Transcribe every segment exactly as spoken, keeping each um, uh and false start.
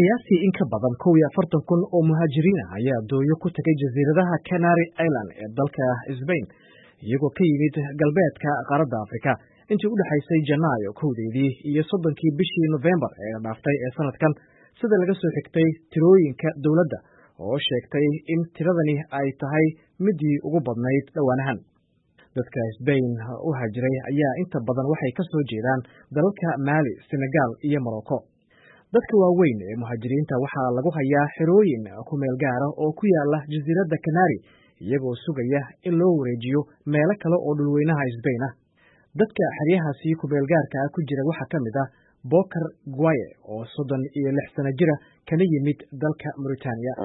qiyaastii in ka badan kow iyo afartan kun oo muhaajiriin ah ayaa dooyo ku tagay jasiiradaha Canary Island ee dalka Spain iyagoo ka yimid galbeedka qaaradda Afrika intii u dhaxaysay Janaayo kowdeedii iyo soddonkii bishii November ee dhaaftay ee sanadkan sida laga soo xigtay tirooyinka dawladda oo sheegtay in tiradani ay tahay midii ugu badnayd dhawaanahan. dadka Spain u haajiray ayaa inta badan waxay ka soo jeedaan dalalka Mali, Senegal iyo Morocco. dadka waaweyn ee muhaajiriinta waxaa lagu hayaa xerooyin ku meel gaara oo ku yaala jasiiradda Canary iyagoo sugaya in loo wareejiyo meelo kale oo dhulweynaha Spain ah. dadka xeryahaasi ku meel gaarka ah ku jira waxaa ka mid ah Bokar Guaye oo soddon iyo lix sano jira kana yimid dalka Mauritania.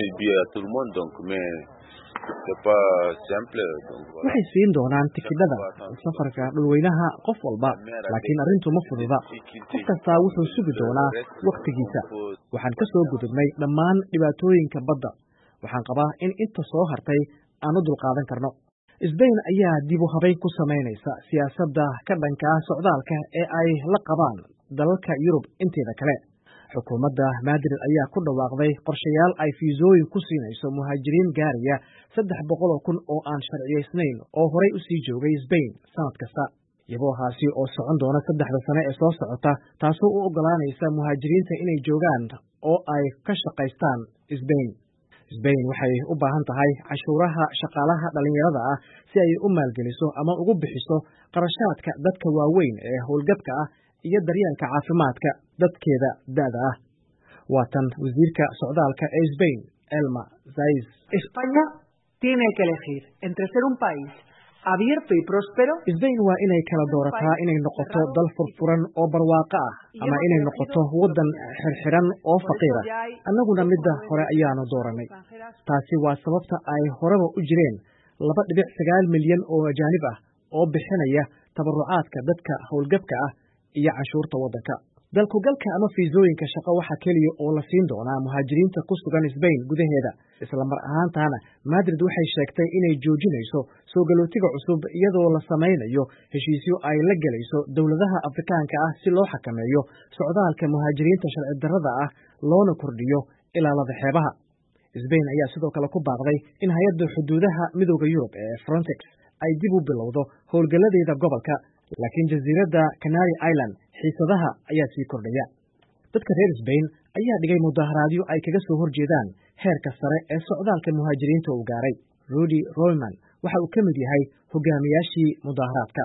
waxay siin doonaan tikidhada safarka dhulweynaha qof walba, laakiin arrintu ma fududa. qof kastaa wuxuu sugi doonaa wakhtigiisa. waxaan ka soo gudubnay dhammaan dhibaatooyinka badda. waxaan qabaa in inta soo hartay aan u dulqaadan karno. Spain ayaa dib u habayn ku samaynaysa siyaasadda ka dhanka ah socdaalka ee ay la qabaan dalalka Yurub inteeda kale. xukuumadda Madrid ayaa ku dhawaaqday qorshayaal ay fiisooyin ku siinayso muhaajiriin gaaraya saddex boqol oo kun oo aan sharciyeysnayn oo horay u sii joogay Spain sanad kasta. yaboohaasi oo socon doona saddexda sane ee soo socota, taasoo u oggolaanaysa muhaajiriinta inay joogaan oo ay ka shaqaystaan Spain. Spain waxay u baahan tahay cashuuraha shaqaalaha dhalinyarada ah si ay u maalgeliso ama ugu bixiso qarashaadka dadka waaweyn ee howlgabka ah iyo daryeelka caafimaadka dadkeeda da'da ah. waa tan wasiirka socdaalka ee Spain, Elma Saiz. España tiene que elegir entre ser un país abierto y próspero. Spain waa inay kala doorataa inay noqoto dal furfuran oo barwaaqo ah ama inay noqoto waddan xirxiran oo faqiir ah. annaguna midda hore ayaanu dooranay. taasi waa sababta ay horeba u jireen laba dhibic sagaal milyan oo ajaanib ah oo bixinaya tabarucaadka dadka howlgabka ah iyo canshuurta waddanka. dalkugalka ama fiisooyinka shaqo waxaa keliya oo la siin doonaa muhaajiriinta ku sugan Spain gudaheeda. isla mar ahaantaana Madrid waxay sheegtay inay joojinayso soo galootiga cusub iyadoo la samaynayo heshiisyo ay la gelayso dowladaha Afrikaanka ah si loo xakameeyo socdaalka muhaajiriinta sharci darrada ah loona kordhiyo ilaalada xeebaha. Spain ayaa sidoo kale ku baaqday in hay-adda xuduudaha midowda Yurub ee Frontex ay dib u bilowdo howlgalladeeda gobolka, laakiin jasiiradda Canary Island xiisadaha ayaa sii kordhaya. dadka reer Spain ayaa dhigay mudaharaadyo ay kaga soo horjeedaan heerka sare ee socdaalka muhaajiriinta uu gaaray. Rudy Royman waxa uu ka mid yahay hogaamiyaashii mudaharaadka.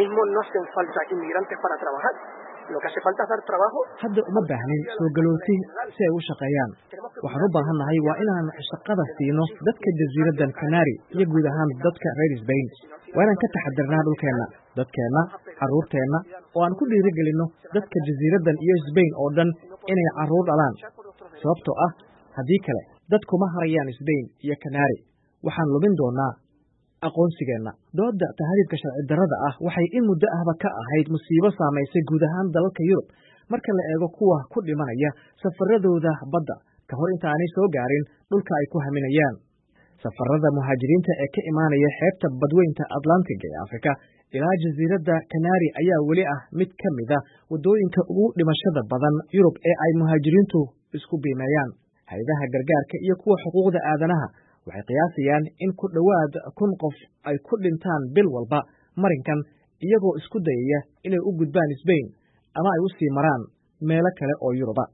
hadda uma baahnin soo galooti si ay u shaqeeyaan. waxaan u baahannahay waa inaan shaqada siino dadka jasiiraddan Canary iyo guud ahaan dadka reer Spain. waa inaan ka taxadirnaa dhulkeenna, dadkeenna, carruurteenna, oo aan ku dhiirigelinno dadka jasiiraddan iyo Spain oo dhan inay carruur dhalaan. sababtoo ah haddii kale dadkuma harayaan Spain iyo Canary. waxaan lumin doonaa aqoonsigeenna. doodda tahriibka sharci darrada ah waxay in muddo ahba ka ahayd musiibo saamaysay guud ahaan dalalka Yurub marka la eego kuwa ku dhimanaya safaradooda badda ka hor inta aanay soo gaarin dhulka ay ku haminayaan. safarada muhaajiriinta ee ka imaanaya xeebta badweynta Atlantic ee Afrika ilaa jasiiradda Canary ayaa weli ah mid ka mid ah waddooyinka ugu dhimashada badan Yurub ee ay muhaajiriintu isku biimeeyaan. hay-adaha gargaarka iyo kuwa xuquuqda aadanaha waxay qiyaasayaan in ku dhowaad kun qof ay ku dhintaan bil walba marinkan iyagoo isku dayaya inay u gudbaan Spain ama ay u sii maraan meelo kale oo Yuruba.